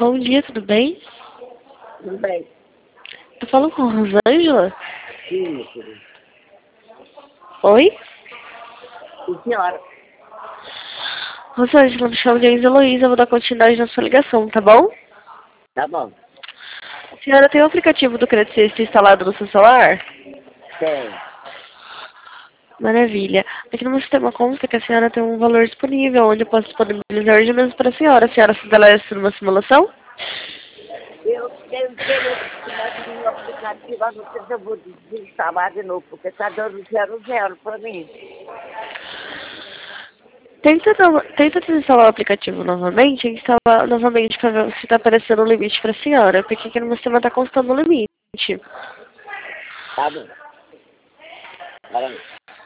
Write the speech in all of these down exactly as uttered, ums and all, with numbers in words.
Bom dia, tudo bem? Tudo bem. Tô falando com a Rosângela? Sim, meu filho. Oi? Sim, senhora. Rosângela, me chamo de Heloísa, vou dar continuidade na sua ligação, tá bom? Tá bom. A senhora tem o aplicativo do Credicista instalado no seu celular? Tem. Maravilha. Aqui no meu sistema consta que a senhora tem um valor disponível, onde eu posso disponibilizar hoje mesmo para a senhora. A senhora se estabelece numa simulação? Eu tenho interesse que nesse meu aplicativo, a não ser se eu vou desinstalar de novo, porque tá dando zero zero pra mim. Tenta, no- tenta desinstalar o aplicativo novamente e instalar novamente para ver se está aparecendo o limite para a senhora, porque aqui no meu sistema está constando o limite. Tá bom. Peraí.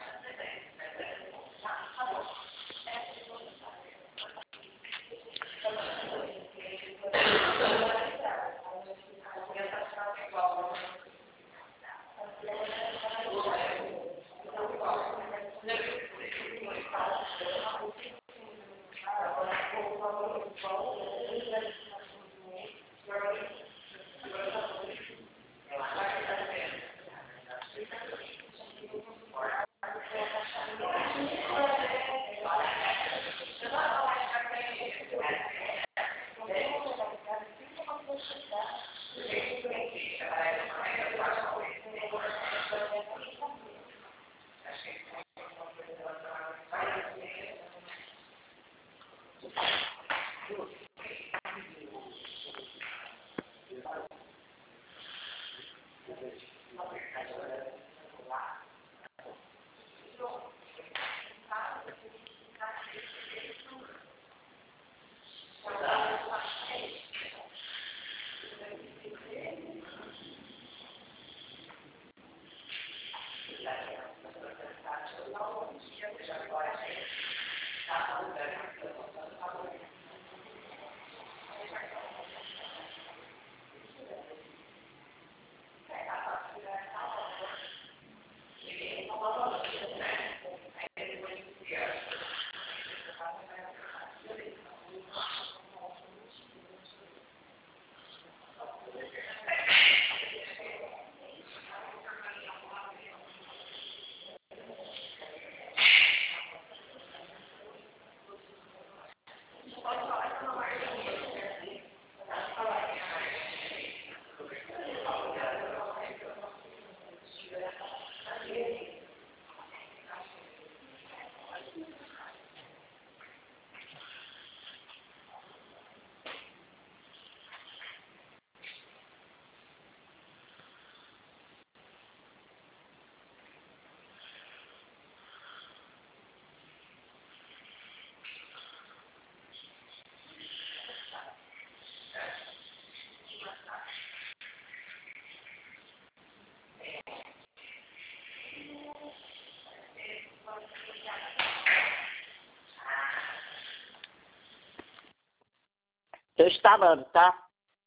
Tô instalando, tá?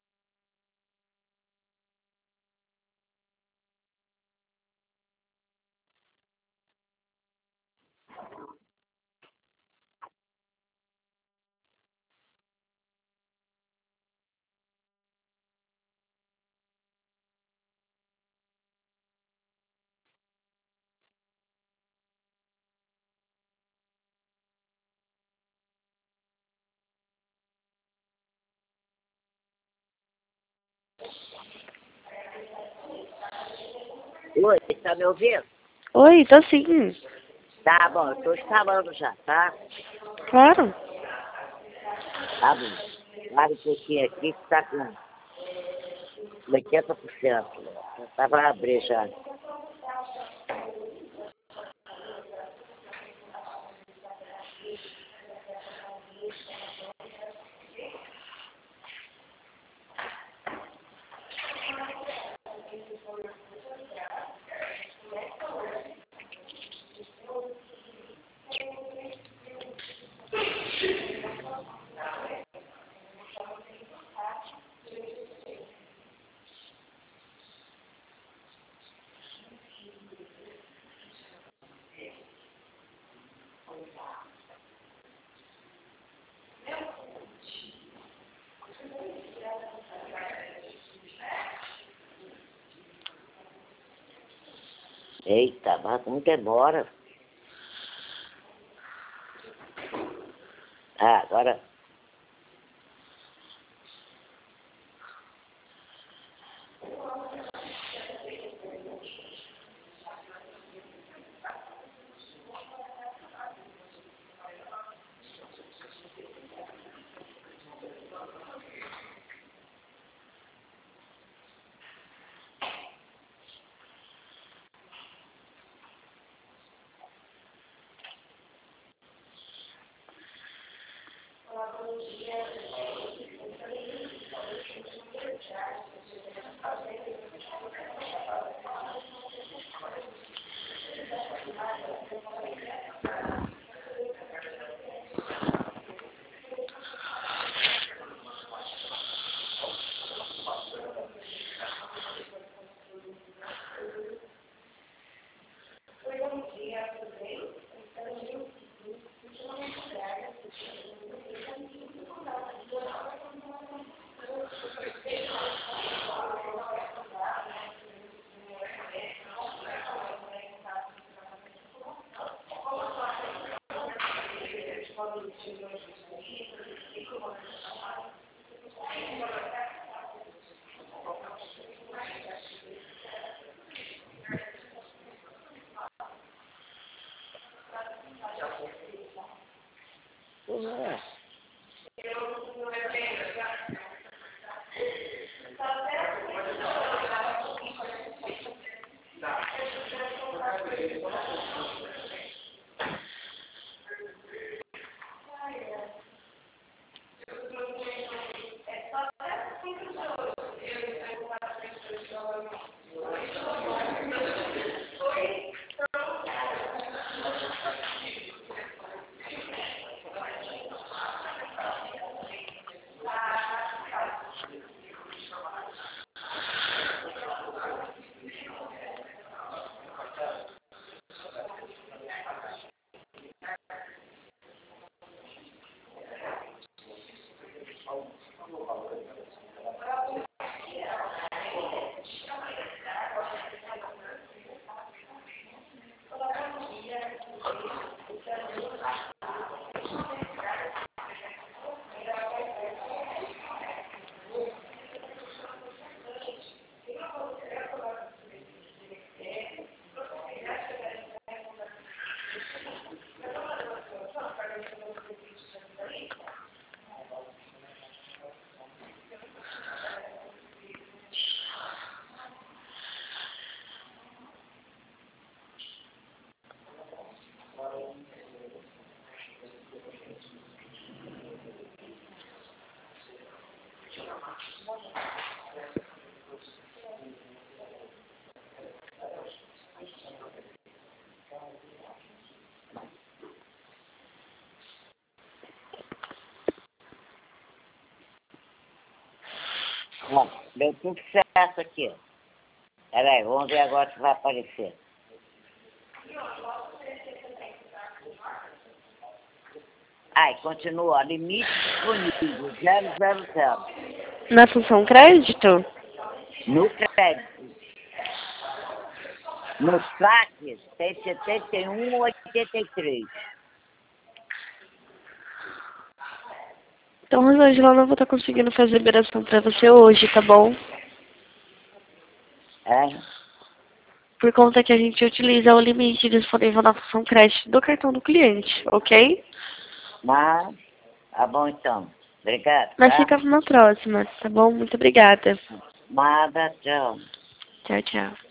Oi, tá me ouvindo? Oi, tô sim. Tá bom, eu tô instalando já, tá? Claro. Tá bom. Claro que aqui, aqui tá com oitenta por cento. Já tá pra abrir já. Eita, vamos embora. Ah, agora... Ué. Bom, deu tudo certo aqui. Peraí, vamos ver agora se vai aparecer. Ai, continua, limite disponível, zero zero zero. Na função crédito? No crédito. No saque tem setenta e um vírgula oitenta e três. Então, Rosângela, eu não vou estar conseguindo fazer liberação pra você hoje, tá bom? É? Por conta que a gente utiliza o limite disponível na função crédito do cartão do cliente, ok? Mas, tá bom então. Obrigado, Mas tá? fica na próxima, tá bom? Muito obrigada. Nada, tchau. Tchau, tchau.